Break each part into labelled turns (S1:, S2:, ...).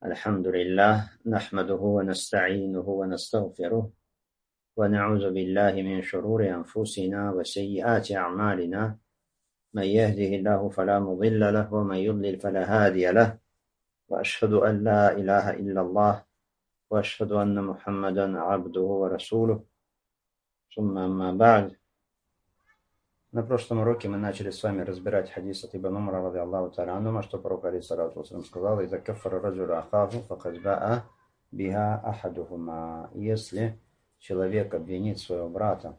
S1: الحمد لله نحمده ونستعينه ونستغفره ونعوذ بالله من شرور أنفسنا وسيئات أعمالنا من يهده الله فلا مضل له ومن يضلل فلا هادي له وأشهد أن لا إله إلا الله وأشهد أن محمدا عبده ورسوله ثم أما بعد. На прошлом уроке мы начали с вами разбирать хадис от Ибн Умара, ради Аллаху та'аля анхума, что пророк алейхиссалату вассалям сказал: «Иза каффара раджулю ахаху факад баа биха ахадухума». Если человек обвинит своего брата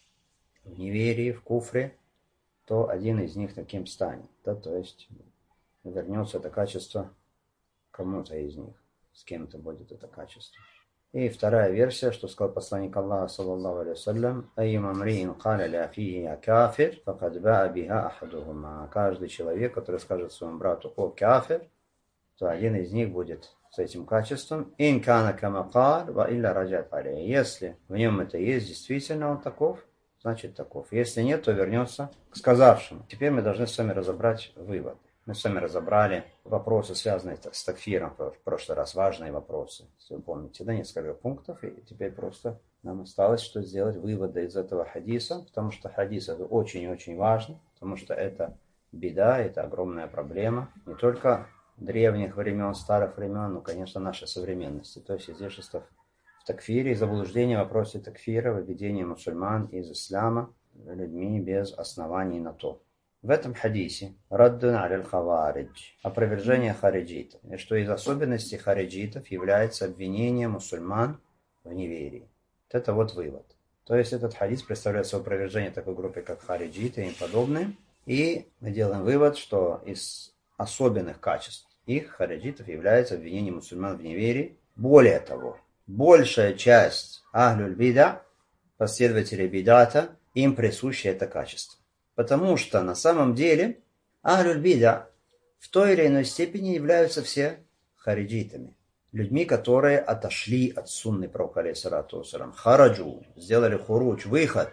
S1: в неверии, в куфре, то один из них таким станет. Да, то есть вернется это качество кому-то из них, с кем-то будет это качество. И вторая версия, что сказал посланник Аллаха, саллаллаху алейхи вассалям: «Айюма мриин каля ли афихи я кафир, факад баа биха ахадухума». Каждый человек, который скажет своему брату: «О кафир», то один из них будет с этим качеством. «Ин кана кама каль, ва илля раджат алей». Если в нем это есть, действительно он таков, значит таков. Если нет, то вернется к сказавшему. Теперь мы должны с вами разобрать вывод. Мы с вами разобрали вопросы, связанные с такфиром в прошлый раз, важные вопросы, если вы помните, да, несколько пунктов, и теперь просто нам осталось что сделать выводы из этого хадиса, потому что хадис это очень и очень важно, потому что это беда, это огромная проблема, не только древних времен, старых времен, но, конечно, нашей современности, то есть издевательство в такфире, заблуждение в вопросе такфира, выведение мусульман из ислама людьми без оснований на то. В этом хадисе раддун аль хаваридж, опровержение хариджитов, и что из особенностей хариджитов является обвинение мусульман в неверии. Вот это вот вывод. То есть этот хадис представляет собой опровержение такой группы, как хариджиты и им подобные. И мы делаем вывод, что из особенных качеств их, хариджитов, является обвинение мусульман в неверии. Более того, большая часть ахлюль бида, последователей бидата, им присуще это качество. Потому что на самом деле ахлюль бида в той или иной степени являются все хариджитами. Людьми, которые отошли от сунны пророка алейхиссалату вассалям. Хараджу, сделали хуруч, выход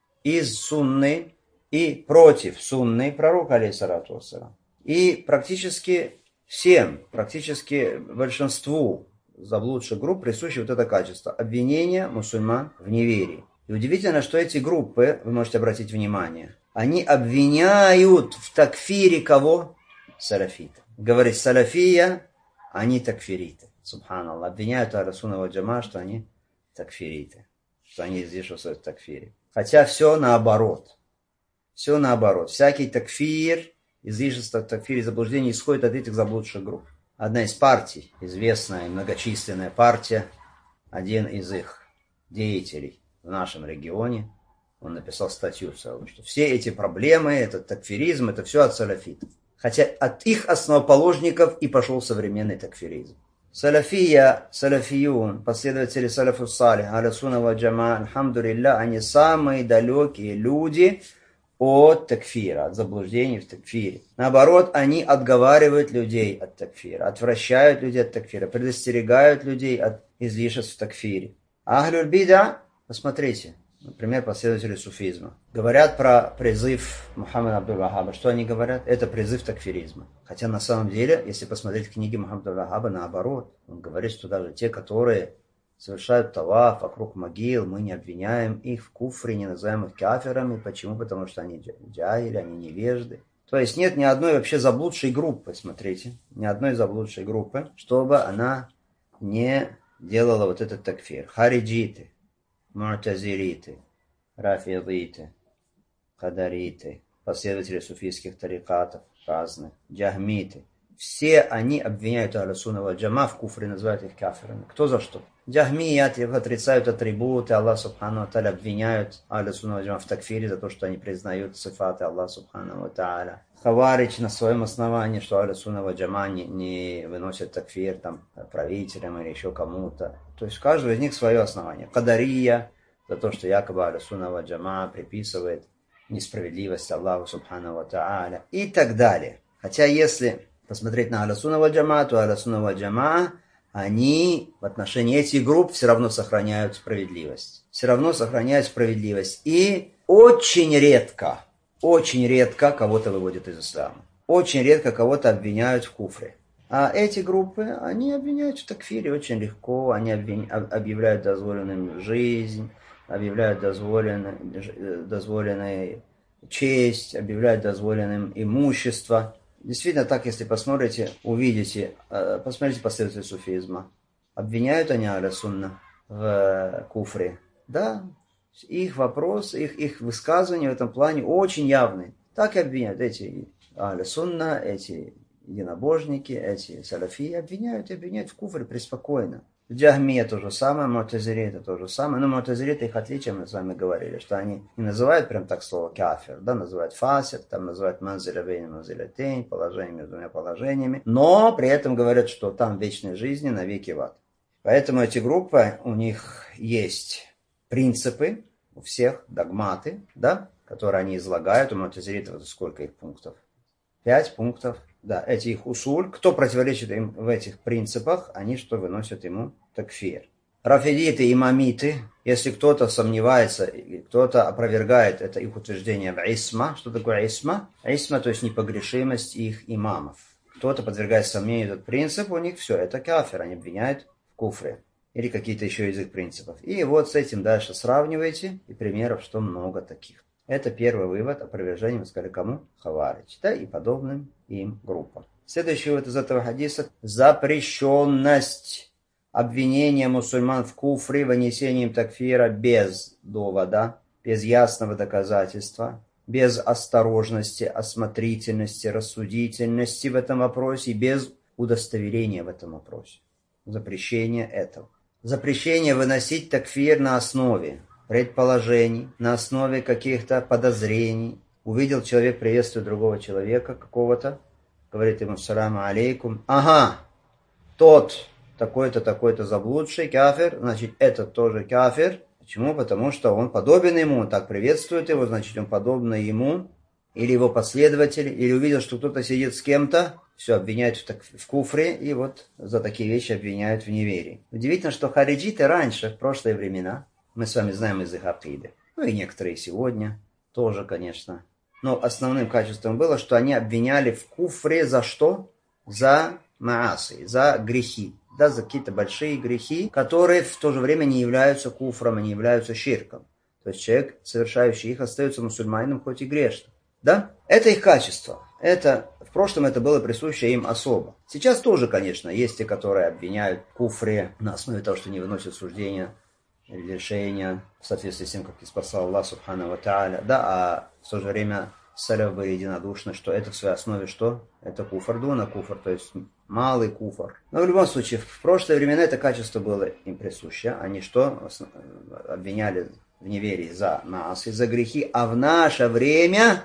S1: из сунны и против сунны пророка алейхиссалату вассалям. И практически всем, практически большинству заблудших групп присуще вот это качество. Обвинение мусульман в неверии. И удивительно, что эти группы, вы можете обратить внимание, они обвиняют в такфире кого? Салафитов. Говорит салафия, они такфириты. Субханаллах. Обвиняют Ахлю-сунна валь джамаа, что они такфириты. Что они издеваются в такфире. Хотя все наоборот. Все наоборот. Всякий такфир, излишество в такфире, заблуждение исходит от этих заблудших групп. Одна из партий, известная и многочисленная партия, один из их деятелей в нашем регионе, он написал статью целую, что все эти проблемы, этот такфиризм, это все от салафитов. Хотя от их основоположников и пошел современный такфиризм. Салафия, салафиюн, последователи салафус салих, ахлю-сунна валь джамаа, альхамдулилля, они самые далекие люди от такфира, от заблуждений в такфире. Наоборот, они отговаривают людей от такфира, отвращают людей от такфира, предостерегают людей от излишеств в такфире. Ахлюль бида, посмотрите, например, последователи суфизма, говорят про призыв Мухаммада Абдуль-Вахаба. Что они говорят? Это призыв такфиризма. Хотя на самом деле, если посмотреть книги Мухаммада Абдуль-Вахаба, наоборот, он говорит, что даже те, которые совершают таваф вокруг могил, мы не обвиняем их в куфре, не называем их кафирами. Почему? Потому что они джахили, они невежды. То есть нет ни одной вообще заблудшей группы, смотрите, ни одной заблудшей группы, чтобы она не делала вот этот такфир. Хариджиты, му'тазилиты, рафидиты, кадариты, последователи суфийских тарикатов разных, джахмиты. Все они обвиняют Ахлю-сунна валь джамаа в куфре, называют их кафирами. Кто за что? Джахмияты отрицают атрибуты Аллаха субхану ва тааля, обвиняют Ахлю-сунна валь джамаа в такфире за то, что они признают сифаты Аллаха субхану ва тааля. Хаваридж на своем основании, что Ахлю-сунна валь джамаа не выносят такфир там правителям или еще кому-то. То есть у каждого из них свое основание. Кадария за то, что якобы Ахлю-сунна валь джамаа приписывает несправедливость Аллаху субхану ва тааля и так далее. Хотя если посмотреть на Ахлю-сунна валь джамаа, то Ахлю-сунна валь джамаа, они в отношении этих групп все равно сохраняют справедливость. Все равно сохраняют справедливость. И очень редко кого-то выводят из ислама. Очень редко кого-то обвиняют в куфре. А эти группы, они обвиняют в такфире очень легко, они объявляют дозволенным жизнь, объявляют дозволенной честь, объявляют дозволенным имущество. Действительно, так, если посмотрите, увидите, посмотрите последователи суфизма. Обвиняют они Ахля Сунна в куфре. Да, их вопрос, их высказывания в этом плане очень явны. Так и обвиняют эти Ахля Сунна, эти единобожники, эти салафии обвиняют в куфре преспокойно. Джахмия то же самое, Му'тазилиты то же самое. Но Му'тазилиты, их отличие, мы с вами говорили, что они не называют прям так слово кафир, да, называют фасик, там называют манзиля бейн манзилятейн, положение между двумя положениями, но при этом говорят, что там вечной жизни навеки в ад. Поэтому эти группы, у них есть принципы, у всех догматы, да, которые они излагают. У Му'тазилитов сколько их пунктов? 5 пунктов. Да, эти их усуль, кто противоречит им в этих принципах, они что выносят ему такфир. Рафидиты, имамиты, если кто-то сомневается, кто-то опровергает это их утверждение в исма. Что такое исма? Исма, то есть непогрешимость их имамов. Кто-то подвергает сомнению этот принцип, у них все, это кафир, они обвиняют в куфре. Или какие-то еще из их принципов. И вот с этим дальше сравнивайте, и примеров, что много таких. Это первый вывод, опровержение, мы сказали, кому? Хаваридж, да, и подобным им группам. Следующий вывод из этого хадиса – запрещенность обвинения мусульман в куфре вынесением такфира без довода, без ясного доказательства, без осторожности, осмотрительности, рассудительности в этом вопросе, без удостоверения в этом вопросе. Запрещение этого. Запрещение выносить такфир на основе предположений, на основе каких-то подозрений. Увидел человек, приветствует другого человека какого-то, говорит ему «Саламу алейкум». Ага, тот такой-то, такой-то заблудший, кафир, значит, этот тоже кафир. Почему? Потому что он подобен ему, он так приветствует его, значит, он подобен ему, или его последователи, или увидел, что кто-то сидит с кем-то, все, обвиняют в куфре, и вот за такие вещи обвиняют в неверии. Удивительно, что хариджиты раньше, в прошлые времена, мы с вами знаем из их акиды, ну и некоторые сегодня тоже, конечно. Но основным качеством было, что они обвиняли в куфре за что? За маасы, за грехи. Да, за какие-то большие грехи, которые в то же время не являются куфром, не являются ширком. То есть человек, совершающий их, остается мусульманином, хоть и грешным. Да? Это их качество. В прошлом это было присуще им особо. Сейчас тоже, конечно, есть те, которые обвиняют в куфре на основе того, что не выносят суждения или решения в соответствии с тем, как их спасал Аллах Субхану ва Тааля. Да, а в то же время саляф были единодушны, что это в своей основе что? Это куфр дуна куфр, то есть малый куфр. Но в любом случае, в прошлые времена это качество было им присуще. Они что? Обвиняли в неверии за нас и за грехи. А в наше время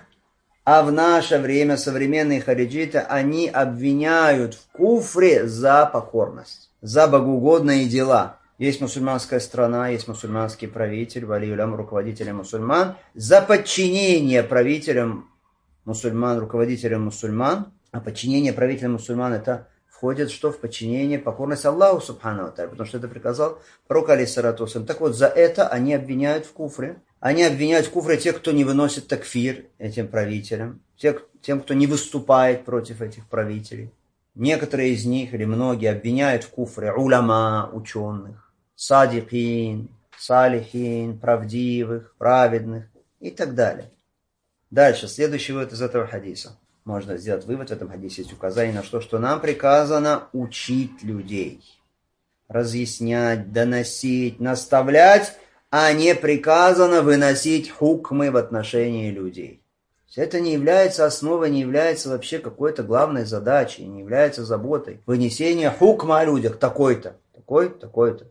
S1: современные хариджиты, они обвиняют в куфре за покорность, за богоугодные дела. Есть мусульманская страна, есть мусульманский правитель, валиюлям, руководитель мусульман. За подчинение правителям мусульман, руководителям мусульман, а подчинение правителям мусульман это входит что? В подчинение, покорность Аллаху Субхану ва Тааля, потому что это приказал пророк алейхиссалату вассалям. Так вот, за это они обвиняют в куфре. Они обвиняют в куфре тех, кто не выносит такфир этим правителям, тем, кто не выступает против этих правителей. Некоторые из них, или многие, обвиняют в куфре уляма, ученых, садикин, салихин, правдивых, праведных и так далее. Дальше, следующий вывод из этого хадиса. Можно сделать вывод в этом хадисе, есть указание на что нам приказано учить людей, разъяснять, доносить, наставлять, а не приказано выносить хукмы в отношении людей. Это не является основой, не является вообще какой-то главной задачей, не является заботой. Вынесение хукма о людях такой-то, такой-то,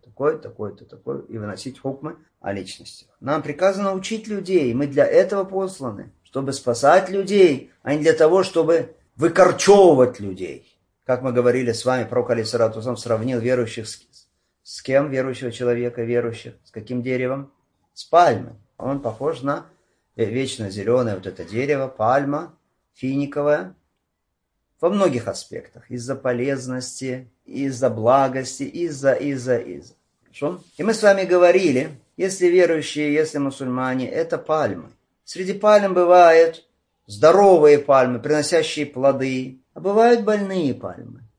S1: и выносить хукмы о личностях. Нам приказано учить людей, мы для этого посланы, чтобы спасать людей, а не для того, чтобы выкорчевывать людей. Как мы говорили с вами, пророк алейхиссалату вассалям сравнил верующих с кем? Верующего человека, верующих. С каким деревом? С пальмой. Он похож на вечно зеленое вот это дерево, пальма, финиковая. Во многих аспектах. Из-за полезности, из-за благости, из-за. Хорошо? И мы с вами говорили, если верующие, если мусульмане, это пальмы. Среди пальм бывают здоровые пальмы, приносящие плоды, а бывают больные пальмы.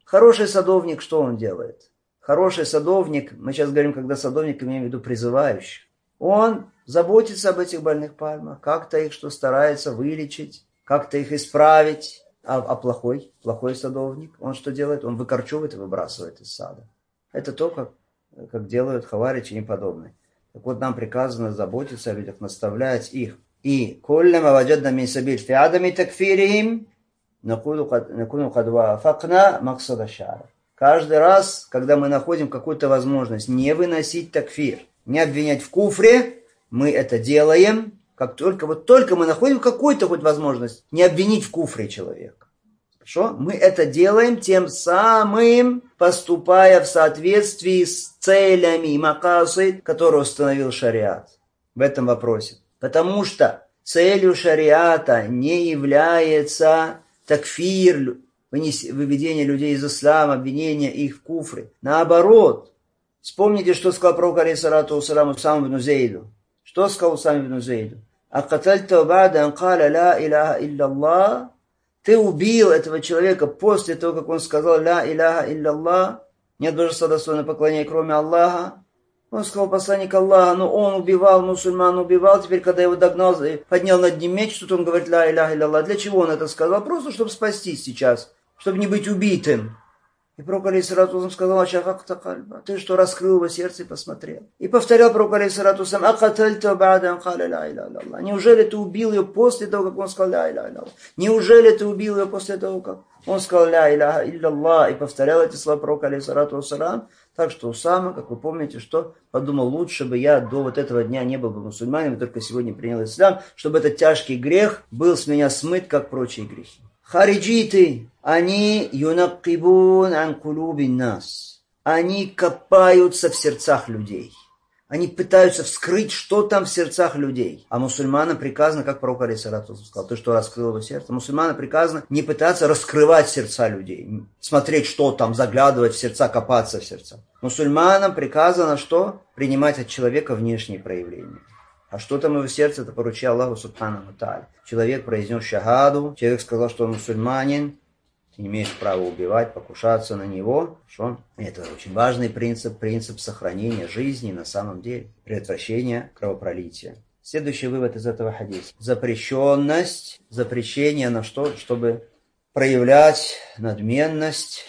S2: Хороший садовник, что он делает? Хороший садовник, мы сейчас говорим, когда садовник, имеем в виду призывающий, он заботится об этих больных пальмах, как-то их что старается вылечить, как-то их исправить. А плохой садовник, он что делает? Он выкорчевывает и выбрасывает из сада. Это то, как делают хаваричи и подобные. Так вот, нам приказано заботиться о людях, наставлять их. И «Коллама ваджадна мин сабиль фи адами такфирихим, накуну кад ваафакна максада шара». Каждый раз, когда мы находим какую-то возможность не выносить такфир, не обвинять в куфре, мы это делаем, как только мы находим какую-то хоть возможность не обвинить в куфре человека. Хорошо? Мы это делаем тем самым, поступая в соответствии с целями макасид, которые установил шариат в этом вопросе. Потому что целью шариата не является такфир, выведение людей из ислама, обвинение их в куфре. Наоборот, вспомните, что сказал пророк алейхиссалату вассалам Усаму ибн Зейду. Что сказал Усаму ибн Зейду? «Акатальта ба'да ан каля ла иляха илля. Ты убил этого человека после того, как он сказал «Ля иляха илля. Нет божества достойного поклонения, кроме Аллаха». Он сказал посланник Аллаха, но он убивал, мусульман убивал. Теперь, когда его догнал, поднял над ним меч, тут он говорит «Ля иляха илля». Для чего он это сказал? Просто, чтобы спастись сейчас, чтобы не быть убитым. И пророк алейхиссалату вассалам сказал: «Ашафакта кальба». Ты что, раскрыл его сердце и посмотрел? И повторял пророк алейхиссалату вассалам: «Акатальта ба'да ан каля ля иляха илля». Неужели ты убил ее после того, как он сказал «Ля иляха илля»? Неужели ты убил ее после того, как он сказал «Ля иляха илля» и повторял эти слова пророка алейхиссалату вассалам? Так что Усама, как вы помните, что подумал: лучше бы я до вот этого дня не был бы мусульманином, только сегодня принял ислам, чтобы этот тяжкий грех был с меня смыт, как прочие грехи. Хариджиты, они юнаккибун ан кулубин нас. Они копаются в сердцах людей. Они пытаются вскрыть, что там в сердцах людей. А мусульманам приказано, как пророк алейхиссалату сказал, ты что, раскрыл его сердце? Мусульманам приказано не пытаться раскрывать сердца людей, смотреть, что там, заглядывать в сердца, копаться в сердца. Мусульманам приказано что? Принимать от человека внешние проявления. А что там его сердце, это поручил Аллаху субхану ва тааля. Человек произнес шахаду, человек сказал, что он мусульманин, ты не имеешь права убивать, покушаться на него. Что? Это очень важный принцип сохранения жизни на самом деле, предотвращения кровопролития. Следующий вывод из этого хадиса. Запрещение на что? Чтобы проявлять надменность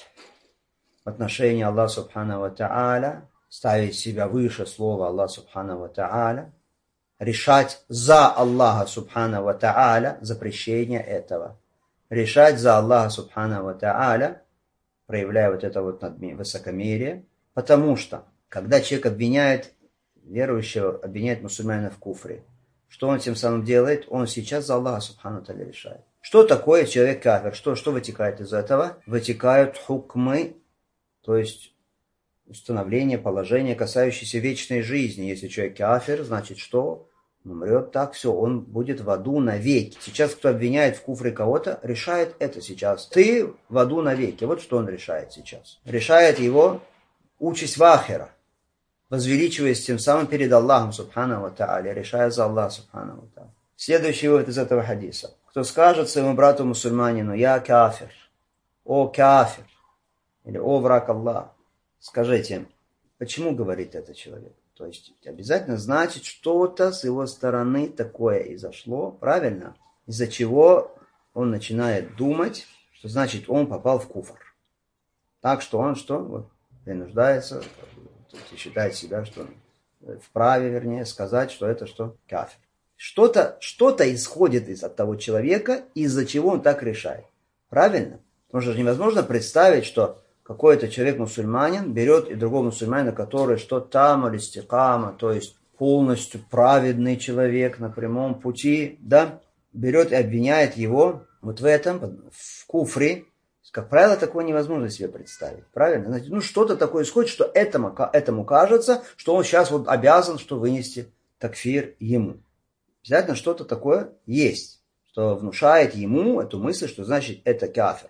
S2: в отношении Аллаха субхану ва тааля, ставить себя выше слова Аллаха субхану ва тааля, решать за Аллаха субхану ва тааля, запрещение этого. Решать за Аллаха субхану ва тааля, проявляя вот это вот высокомерие, потому что, когда человек обвиняет верующего, обвиняет мусульманина в куфре, что он тем самым делает? Он сейчас за Аллаха субхану ва тааля решает. Что такое человек кафир? Что вытекает из этого? Вытекают хукмы, то есть установление положения, касающееся вечной жизни. Если человек кафир, значит что? Он умрет так, все, он будет в аду навеки. Сейчас кто обвиняет в куфре кого-то, решает это сейчас. Ты в аду навеки. Вот что он решает сейчас. Решает его участь в ахира, возвеличиваясь тем самым перед Аллахом субхану ва тааля, решая за Аллаха субхану ва тааля. Следующий вывод из этого хадиса. Кто скажет своему брату мусульманину: «Я кафир», «О кафир», или «О враг Аллаха», скажите, почему говорит этот человек? То есть обязательно значит, что-то с его стороны такое изошло, правильно? Из-за чего он начинает думать, что значит он попал в куфр. Так что он что? Вот, принуждается, считает себя, что вправе, вернее, сказать, что это что? Кафир. Что-то исходит от того человека, из-за чего он так решает. Правильно? Потому что невозможно представить, что какой-то человек мусульманин берет и другого мусульманина, который что там или стикама, то есть полностью праведный человек на прямом пути, да, берет и обвиняет его вот в этом, в куфре. Как правило, такое невозможно себе представить. Правильно? Знаете, что-то такое исходит, что этому кажется, что он сейчас вот обязан что вынести такфир ему. Обязательно что-то такое есть, что внушает ему эту мысль, что значит это кафир.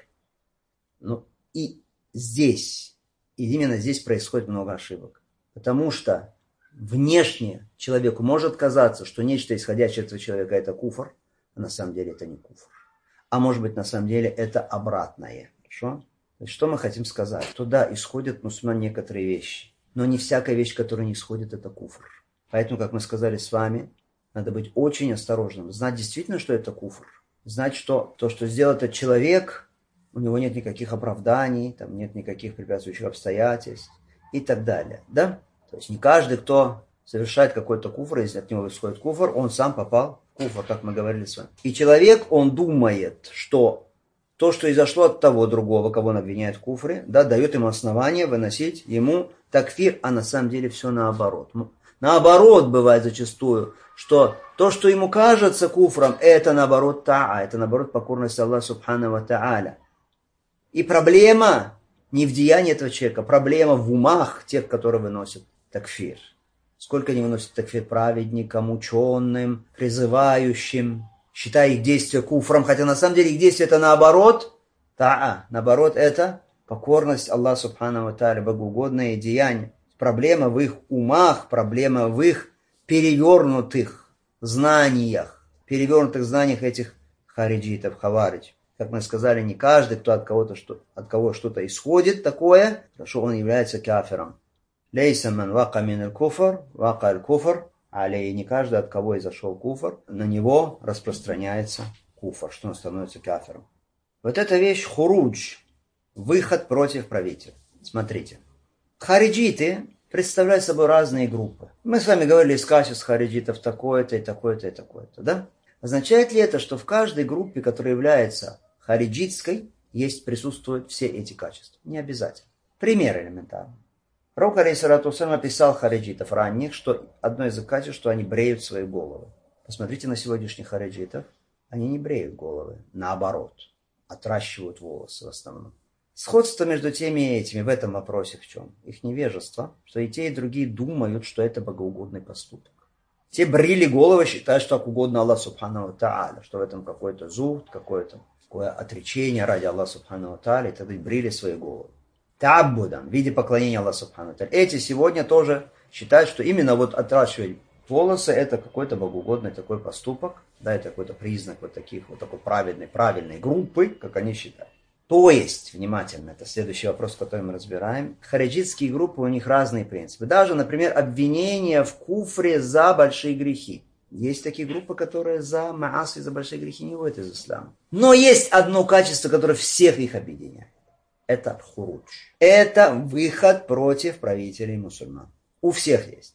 S2: И здесь, и именно здесь происходит много ошибок. Потому что внешне человеку может казаться, что нечто исходящее от этого человека это куфр, а на самом деле это не куфр. А может быть на самом деле это обратное. Хорошо? То Что мы хотим сказать? Что да, исходят мусульман некоторые вещи, но не всякая вещь, которая не исходит, это куфр. Поэтому, как мы сказали с вами, надо быть очень осторожным, знать действительно, что это куфр. Знать, что то, что сделал этот человек, у него нет никаких оправданий, там нет никаких препятствующих обстоятельств и так далее. Да? То есть не каждый, кто совершает какой-то куфр, если от него исходит куфр, он сам попал в куфр, как мы говорили с вами. И человек, он думает, что то, что изошло от того другого, кого он обвиняет в куфре, да, дает ему основание выносить ему такфир, а на самом деле все наоборот. Наоборот бывает зачастую, что то, что ему кажется куфром, это наоборот та'а, это наоборот покорность Аллаху Субхану ва Та'аля. И проблема не в деянии этого человека, проблема в умах тех, которые выносят такфир. Сколько они выносят такфир праведникам, ученым, призывающим, считая их действия куфром, хотя на самом деле их действия это наоборот, наоборот это покорность Аллаху Субхану ва Та'аля, богоугодное деяние. Проблема в их умах, проблема в их перевернутых знаниях этих хариджитов, хаваридж. Как мы сказали, не каждый, кто от кого что-то исходит такое, что он является кафиром. Лейса ман вака мин аль-куфр, вака аль-куфр, алей, не каждый, от кого изошел куфр, на него распространяется куфр, что он становится кафиром. Вот эта вещь хурудж, выход против правителя. Смотрите. Хариджиты представляют собой разные группы. Мы с вами говорили из качеств хариджитов такое-то и такое-то и такое-то, да? Означает ли это, что в каждой группе, которая является хариджитской, присутствуют все эти качества? Не обязательно. Пример элементарный. Пророк алейхиссалату вассалям описал хариджитов ранних, что одно из их качеств, что они бреют свои головы. Посмотрите на сегодняшних хариджитов. Они не бреют головы, наоборот, отращивают волосы в основном. Сходство между теми и этими в этом вопросе в чем? Их невежество, что и те, и другие думают, что это богоугодный поступок. Те брили головы, считают, что так угодно Аллаху Субхану ва Та'аля, что в этом какой-то зуд, какое-то такое отречение ради Аллаха Субхану ва Та'аля, и тогда брили свои головы. Та'аббудан, в виде поклонения Аллаху Субхану ва Та'аля. Эти сегодня тоже считают, что именно вот отращивать волосы это какой-то богоугодный такой поступок, да, это какой-то признак вот такой правильной группы, как они считают. То есть, внимательно, это следующий вопрос, который мы разбираем. Хариджитские группы, у них разные принципы. Даже, например, обвинение в куфре за большие грехи. Есть такие группы, которые за мааси, за большие грехи не выходят из ислама. Но есть одно качество, которое всех их объединяет. Это хурудж. Это выход против правителей мусульман. У всех есть.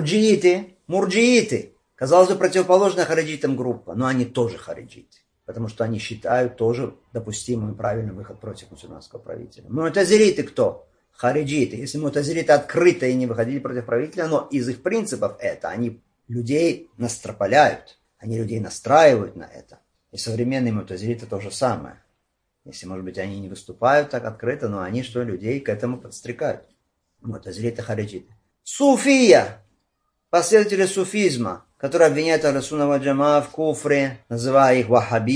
S2: Мурджииты. Казалось бы, противоположная хариджитам группа, но они тоже хариджиты. Потому что они считают тоже допустимым и правильным выход против мусульманского правителя. Му'тазилиты кто? Хариджиты. Если му'тазилиты открыто и не выходили против правителя, но из их принципов это, они людей настропаляют, они людей настраивают на это. И современные му'тазилиты то же самое. Если, может быть, они не выступают так открыто, но они что, людей к этому подстрекают. Му'тазилиты, хариджиты. Суфия. Последователи суфизма, которые обвиняют Ахлю-Сунна валь Джамаа в куфре, называя их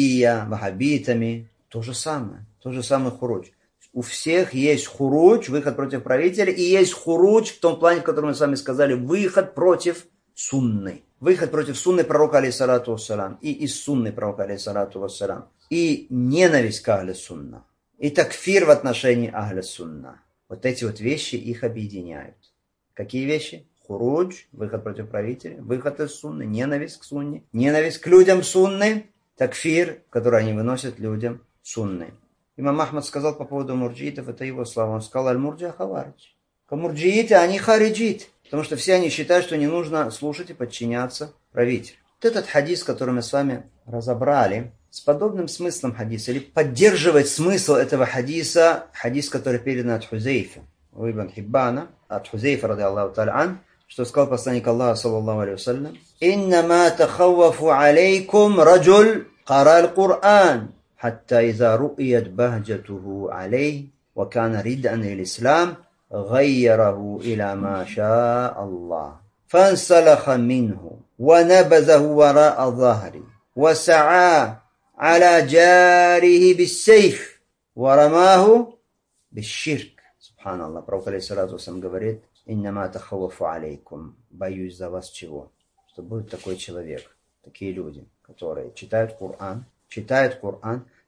S2: ваххабитами. То же самое хурудж. У всех есть хурудж, выход против правителя, и есть хурудж в том плане, в котором мы с вами сказали, выход против сунны. Выход против сунны пророка алейхиссалату вассалам, и из сунны пророка алейхиссалату вассалам, и ненависть к Ахлю-Сунна, и такфир в отношении Ахлю-Сунна. Вот эти вот вещи их объединяют. Какие вещи? Хурудж, выход против правителя, выход из сунны, ненависть к сунне, ненависть к людям сунны, такфир, который они выносят людям сунны. Имам Ахмад сказал по поводу мурджиитов, это его слова, он сказал, аль-мурджа хаваридж. Мурджииты, они хариджит, потому что все они считают, что не нужно слушать и подчиняться правителю. Вот этот хадис, который мы с вами разобрали, с подобным смыслом хадиса, или поддерживать смысл этого хадиса, хадис, который передан от Хузейфа, у Ибн Хиббана, от Хузейфа, ради Аллаху та'аля ан, что сказал посланник Аллаха, саллаллаху алейхи вассалям, «Иннама тахаввафу алейкум раджуль кара аль-Кур'ан, хатта иза ру'ият бахджатуху алей, ва кана рид'ан ил-Ислам, гайяраху иля ма ша Аллах, фансалаха минху, ва набазаху вара'a захри, ва са'a аля джарихи биссейф, ва рамаху бисширк». Субханаллах, пророк алейхиссалату вассалям говорит, «Иннама тахаввафу алейкум», боюсь за вас чего? Что будет такой человек, такие люди, которые читают Коран,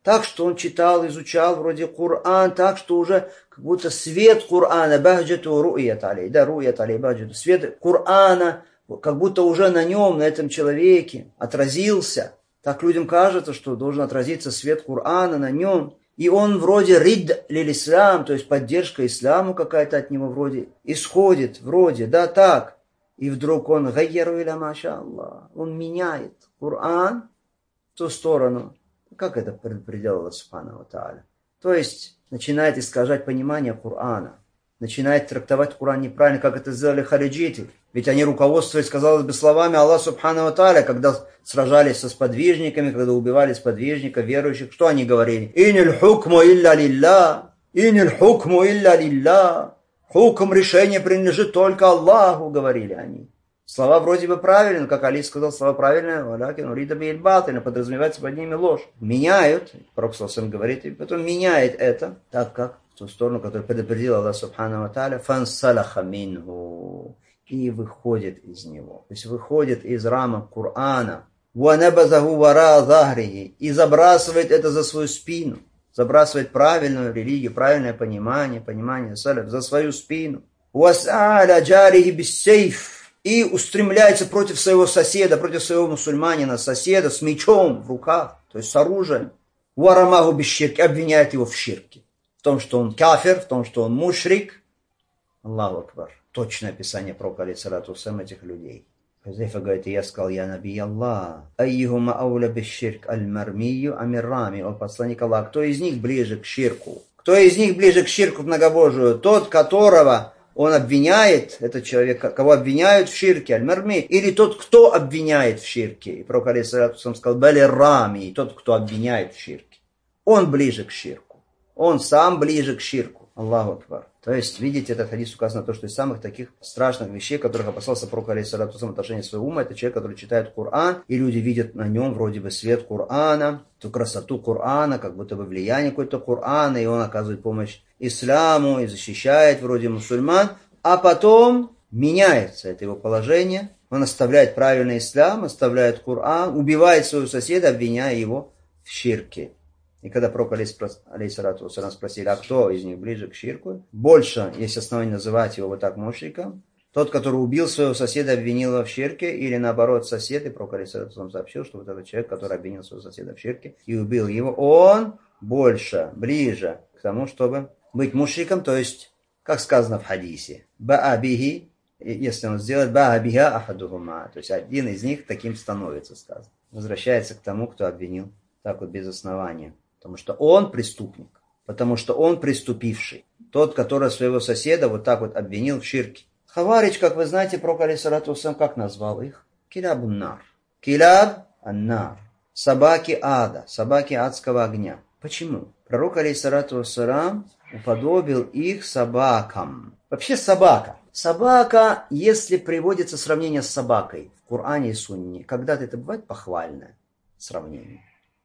S2: Так что он читал, изучал вроде Коран, так что уже как будто свет Корана, бахджату ру'ят алей, да, ру'ят алей бахджату, свет Корана, как будто уже на нем, на этом человеке отразился. Так людям кажется, что должен отразиться свет Корана на нем. И он вроде рид лиль ислам, то есть поддержка исламу какая-то от него вроде исходит, вроде, да, так. И вдруг он гайяру иля маша Аллах, он меняет Коран в ту сторону. Как это предопределил Аллах Субхану ва Тааля? То есть начинает искажать понимание Корана, начинает трактовать Коран неправильно, как это сделали хариджиты. Ведь они руководствовались, казалось бы, словами Аллаха Субхану ва Тааля, когда сражались со сподвижниками, когда убивали сподвижников, верующих. Что они говорили? «Иниль хукму илля лилля, иниль хукму илля лилля». Хукм, решение принадлежит только Аллаху, говорили они. Слова вроде бы правильные, но, как Али сказал, слова правильные, валякин урида биль батиль, подразумевается под ними ложь. Меняют, Пророк сам говорит, и потом меняет это, так как в ту сторону, которую предопределил Аллах Субхану ва Тааля, фансалаха минху, и выходит из него. То есть выходит из рамок Корана, ванабазаху вара захрихи, и забрасывает это за свою спину. Забрасывает правильную религию, правильное понимание салаф за свою спину. Уасаля джарихи биссейф, и устремляется против своего соседа, против своего мусульманина, соседа с мечом в руках, то есть с оружием. Уарамаху бисширк, обвиняет его в ширке, в том, что он кафир, в том, что он мушрик. Аллаху акбар. Точное описание пророка алейхиссалату вассалям этих людей. Хузайфа говорит, я сказал, я наби Аллах, айюхума ауля бисширк аль-мармию амиррами, о посланник Аллаха, кто из них ближе к ширку? Кто из них ближе к ширку, к многобожию? Тот, которого он обвиняет, этот человек, кого обвиняют в ширке, аль-марми, или тот, кто обвиняет в ширке? И пророк алейхиссалату вассалям сказал, балиррами, тот, кто обвиняет в ширке. Он ближе к ширку. Он сам ближе к ширку. Аллаху акбар. То есть, видите, этот хадис указано на то, что из самых таких страшных вещей, которых опасался пророк алейхиссалату вассалям в отношении своего ума, это человек, который читает Коран, и люди видят на нем вроде бы свет Корана, ту красоту Корана, как будто бы влияние какое-то Корана, и он оказывает помощь исламу и защищает вроде мусульман, а потом меняется это его положение, он оставляет правильный ислам, оставляет Коран, убивает своего соседа, обвиняя его в ширке. И когда пророк алейхиссалату вассалям спросили, а кто из них ближе к ширку, больше есть основания называть его вот так мушриком. Тот, который убил своего соседа, обвинил его в ширке, или наоборот сосед, и пророк алейхиссалату вассалям сообщил, что вот этот человек, который обвинил своего соседа в ширке и убил его, он больше, ближе к тому, чтобы быть мушриком, то есть, как сказано в хадисе, ба'абихи, если он сделает ба'абиха ахадухума, то есть один из них таким становится, сказано. Возвращается к тому, кто обвинил так вот без основания. Потому что он преступник, потому что он преступивший. Тот, который своего соседа вот так вот обвинил в ширке. Хаварич, как вы знаете, пророк алейхиссалату вассалям как назвал их? Килябун-нар. Киляб-ан-нар. Собаки ада, собаки адского огня. Почему? Пророк алейхиссалату вассалям уподобил их собакам. Вообще собака. Собака, если приводится сравнение с собакой в Коране и Сунне, когда-то это бывает похвальное сравнение?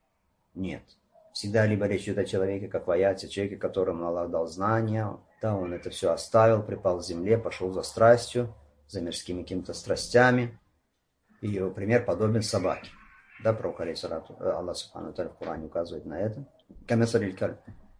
S2: Нет. Всегда либо речь идет о человеке, как в аяте, человеке, которому Аллах дал знания, да, он это все оставил, припал к земле, пошел за страстью, за мирскими какими-то страстями. И его пример подобен собаке. Да, пророк алейхиссалату, Аллах субхану ва тааля в Коране указывает на это. Камасалиль кальб.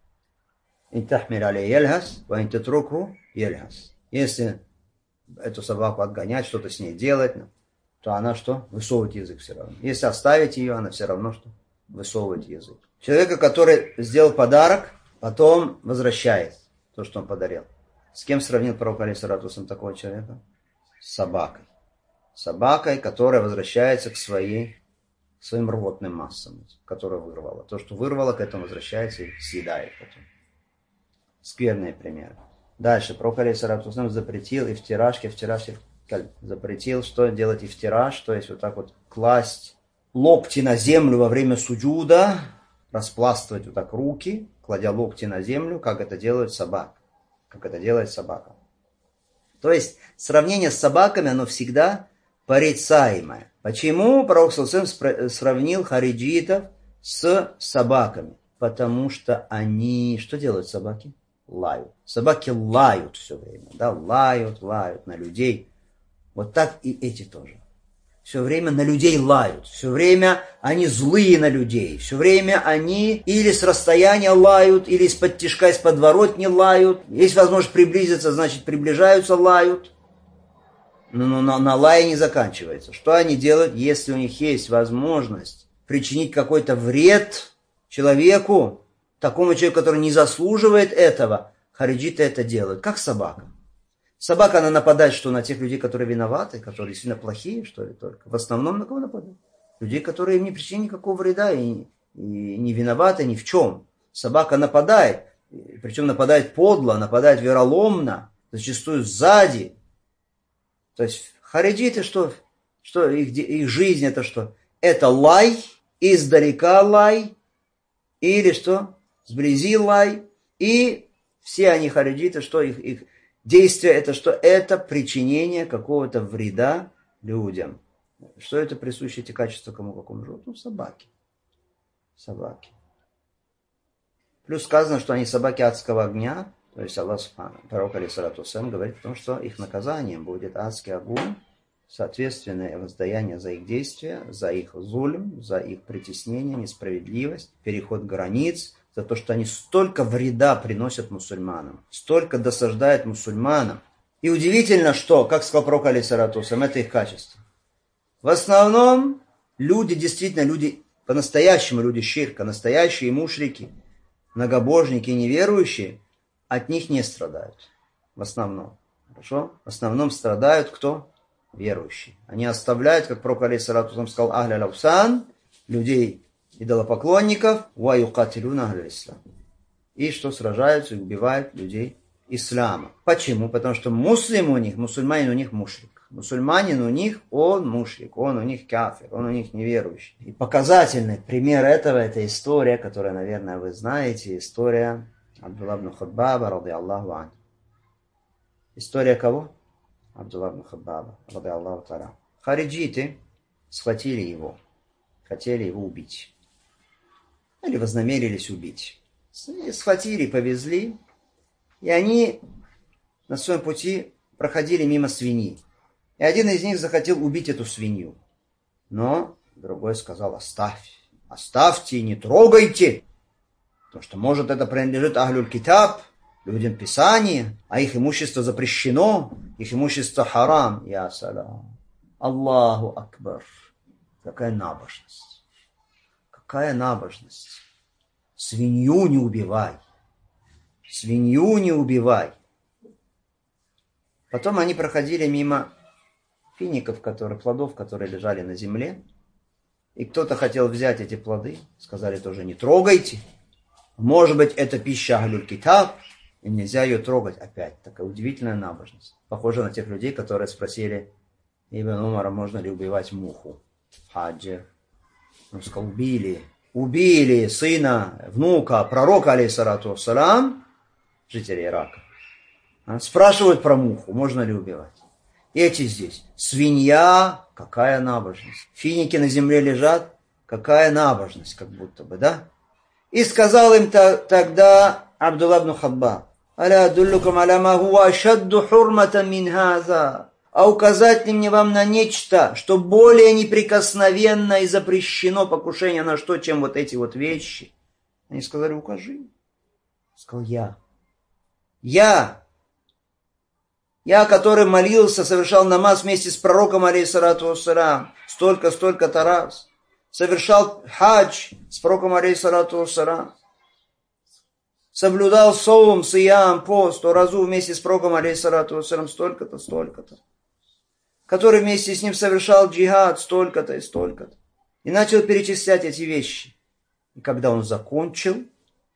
S2: Ин тахмиль алей яльхас, ва ин татрукху яльхас. Если эту собаку отгонять, что-то с ней делать, то она что? Высовывает язык все равно. Если оставить ее, она все равно что? Высовывает язык. Человека, который сделал подарок, потом возвращает то, что он подарил. С кем сравнил пророк алейхиссалату вассалям такого человека? С собакой. Собакой, которая возвращается к своим рвотным массам, которую вырвала. То, что вырвала, к этому возвращается и съедает потом. Скверные примеры. Дальше. Пророк алейхиссалату вассалям запретил ифтираж запретил, что делать ифтираж, то есть вот так вот класть локти на землю во время суджуда, распластывать вот так руки, кладя локти на землю, как это делает собака. Как это делает собака. То есть сравнение с собаками, оно всегда порицаемое. Почему пророк сравнил хариджитов с собаками? Потому что они... Что делают собаки? Лают. Собаки лают все время. Да? Лают на людей. Вот так и эти тоже. все время на людей лают, все время они злые на людей, все время они или с расстояния лают, или из-под тишка, из подворотни лают. Есть возможность приблизиться, значит приближаются, лают. Но на лае не заканчивается. Что они делают, если у них есть возможность причинить какой-то вред человеку, такому человеку, который не заслуживает этого? Хариджиты это делают, как собака. Собака, она нападает, что на тех людей, которые виноваты, которые сильно плохие, что ли, только. В основном на кого нападает? Людей, которые им не причинили никакого вреда и не виноваты ни в чем. Собака нападает, причем нападает подло, нападает вероломно, зачастую сзади. То есть хариджиты, что их жизнь это что? Это лай, издалека лай, или что? Сблизи лай. И все они хариджиты, что их действие это что? Это причинение какого-то вреда людям. Что это присуще эти качества кому какому животному? Собаки. Собаки. Плюс сказано, что они собаки адского огня. То есть Аллах Субхану, пророк алейхиссалату вассалям говорит о том, что их наказанием будет адский огонь, соответственное воздаяние за их действия, за их зулм, за их притеснение, несправедливость, переход границ, за то, что они столько вреда приносят мусульманам, столько досаждают мусульманам. И удивительно, что, как сказал пророк алейхиссалату вассалям, это их качество. В основном люди, действительно, люди, по-настоящему люди ширка, настоящие мушрики, многобожники и неверующие, от них не страдают. В основном. Хорошо? В основном страдают кто? Верующие. Они оставляют, как пророк алейхиссалату вассалям сказал, ахля лаусан, людей идолопоклонников, ва юкатилюна ахля ислам. И что сражаются и убивают людей ислама. Почему? Потому что мусульманин у них мушрик. Мусульманин у них, он мушрик, он у них кафир, он у них неверующий. И показательный пример этого, это история, которую, наверное, вы знаете, история Абдулла ибн Хаббаба, ради Аллаху ан. История кого? Абдулла ибн Хаббаба, ради Аллаху та'аля. Хариджиты схватили его, хотели его убить. Или вознамерились убить. Схватили, повезли, и они на своем пути проходили мимо свиньи. И один из них захотел убить эту свинью. Но другой сказал, оставьте, не трогайте. Потому что, может, это принадлежит Ахлюль Китаб, людям Писания, а их имущество запрещено, их имущество харам. Я салам. Аллаху Акбар. Какая набожность. Какая набожность. Свинью не убивай. Свинью не убивай. Потом они проходили мимо фиников, плодов, которые лежали на земле. И кто-то хотел взять эти плоды. Сказали тоже, не трогайте. Может быть, это пища Ахлюль Китаб, и нельзя ее трогать. Опять такая удивительная набожность. Похоже на тех людей, которые спросили Ибн Умара, можно ли убивать муху в хаджи. Он сказал, убили сына, внука пророка, алейхиссалату вассалам, жителей Ирака. Спрашивают про муху, можно ли убивать. Эти здесь. Свинья, какая набожность. Финики на земле лежат, какая набожность, как будто бы, да? И сказал им тогда Абдулла ибн Хаббаб, «Аля адуллукум аля ма хуа ашадду хурматан мин хаза». А указать ли мне вам на нечто, что более неприкосновенно и запрещено покушение на что, чем вот эти вот вещи? Они сказали, укажи. Сказал, я, который молился, совершал намаз вместе с пророком, алейхиссалату вассалам, столько-то раз. Совершал хадж с пророком, алейхиссалату вассалам. Соблюдал соум, сиям, пост, оразу вместе с пророком, алейхиссалату вассалам, столько-то. Который вместе с ним совершал джихад, столько-то и столько-то. И начал перечислять эти вещи. И когда он закончил,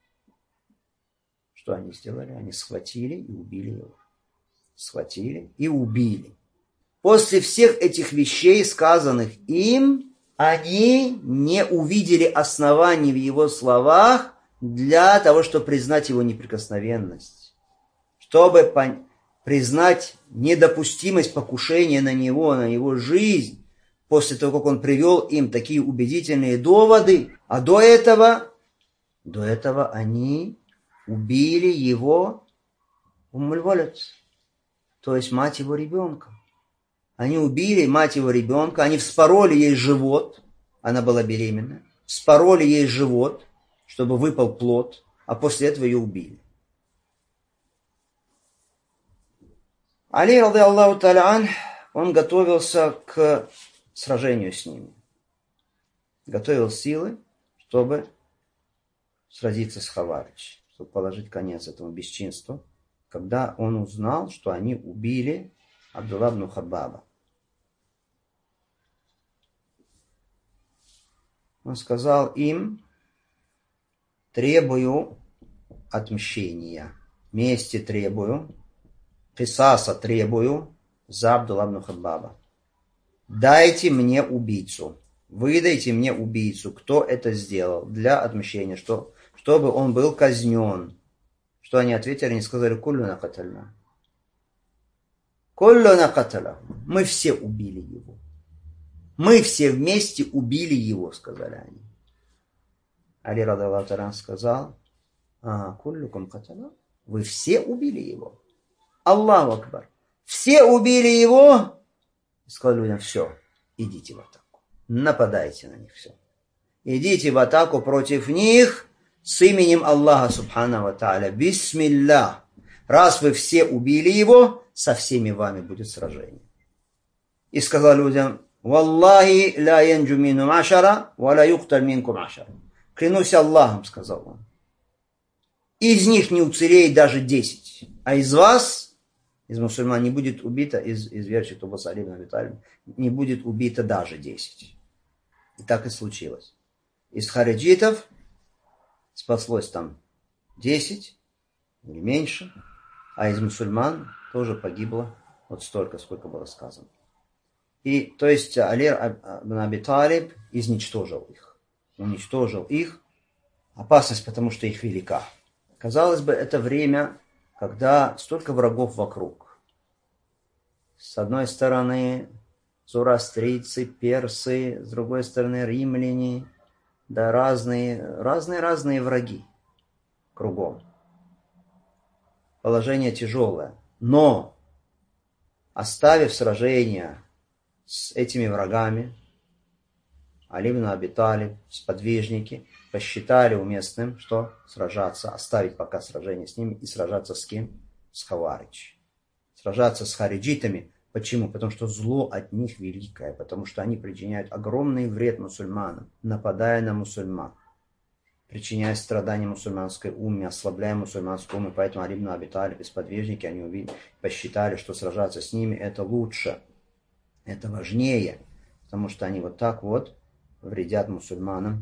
S2: что они сделали? Они схватили и убили его. Схватили и убили. После всех этих вещей, сказанных им, они не увидели оснований в его словах для того, чтобы признать его неприкосновенность. Чтобы признать недопустимость покушения на него, на его жизнь, после того, как он привел им такие убедительные доводы. А до этого они убили его Уммуль-Валад, то есть мать его ребенка. Они убили мать его ребенка, они вспороли ей живот, она была беременна, вспороли ей живот, чтобы выпал плод, а после этого ее убили. Али, рады Аллаху та'аля, он готовился к сражению с ними. Готовил силы, чтобы сразиться с Хаварич, чтобы положить конец этому бесчинству, когда он узнал, что они убили Абдулла ибн Хаббаба. Он сказал им: требую отмщения, мести требую, кисаса требую за Абдулла ибн Хаббаба. Дайте мне убийцу, выдайте мне убийцу, кто это сделал, для отмщения, чтобы он был казнен. Что они ответили? Они сказали: куллюна катальна. Куллюна каталя. Мы все убили его. Мы все вместе убили его, сказали они. Али рады Аллаху та'аля сказал: куллюкум каталя. Вы все убили его. Аллаху акбар. Все убили его. Сказали людям: все, идите в атаку. Нападайте на них, все. Идите в атаку против них с именем Аллаха субхану ва та'аля. Бисмилля. Раз вы все убили его, со всеми вами будет сражение. И сказал людям: «Валлахи ла янджу минум ашара, ва ла юхталь минкум ашара». Клянусь Аллахом, сказал он, из них не уцелеет даже 10, а из вас, из мусульман, не будет убито, из верующих, кто был с Али ибн Аби Талибом, не будет убито даже 10. И так и случилось. Из хариджитов спаслось там 10 или меньше, а из мусульман тоже погибло вот столько, сколько было сказано. И, то есть, Али ибн Аби Талиб изничтожил их. Уничтожил их. Опасность, потому что их велика. Казалось бы, это время, когда столько врагов вокруг. С одной стороны, зороастрийцы, персы, с другой стороны, римляне, да разные враги кругом. Положение тяжелое. Но, оставив сражение с этими врагами, Али ибн Аби Талиб, сподвижники, посчитали уместным, что сражаться, оставить пока сражение с ними и сражаться с кем? С Хаварич. Сражаться с хариджитами. Почему? Потому что зло от них великое, потому что они причиняют огромный вред мусульманам, нападая на мусульман, причиняя страдания мусульманской умме, ослабляя мусульманскую умму. Поэтому Али ибн Аби Талиб и сподвижники, они посчитали, что сражаться с ними это лучше, это важнее, потому что они вот так вот вредят мусульманам,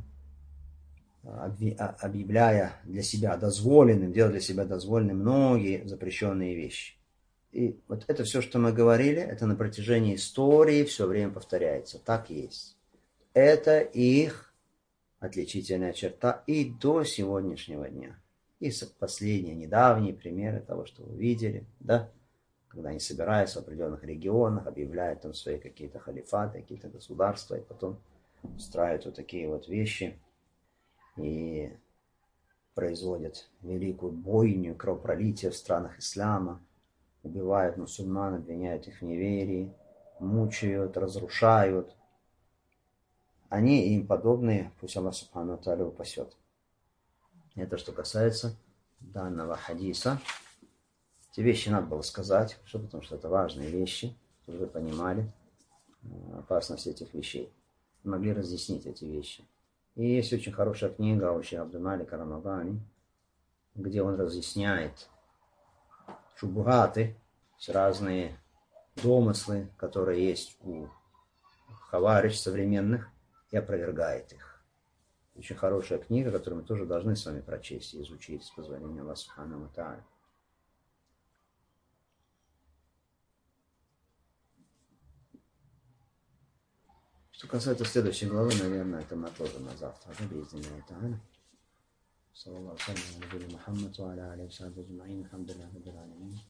S2: объявляя для себя дозволенным, делая для себя дозволенным многие запрещенные вещи. И вот это все, что мы говорили, это на протяжении истории все время повторяется. Так и есть. Это их отличительная черта и до сегодняшнего дня. И последние, недавние примеры того, что вы видели, да, когда они собираются в определенных регионах, объявляют там свои какие-то халифаты, какие-то государства, и потом устраивают вот такие вот вещи и производят великую бойню, кровопролитие в странах ислама, убивают мусульман, обвиняют их в неверии, мучают, разрушают. Они и им подобные, пусть Аллах субхану ва тааля упасет. Это что касается данного хадиса. Эти вещи надо было сказать, потому что это важные вещи, чтобы вы понимали опасность этих вещей. Могли разъяснить эти вещи. И есть очень хорошая книга у шейха Абдуль-Малика Рамадани, где он разъясняет шубухаты, разные домыслы, которые есть у хаварич современных, и опровергает их. Очень хорошая книга, которую мы тоже должны с вами прочесть и изучить с позволения Аллаха субхану ва тааля. Что касается следующей главы, наверное, это мы отложим на завтра. Саллаллаху алейхи ва саллям, Мухаммад ва аля алейхи ва саллям, алхамдулиллахи раббил алямин.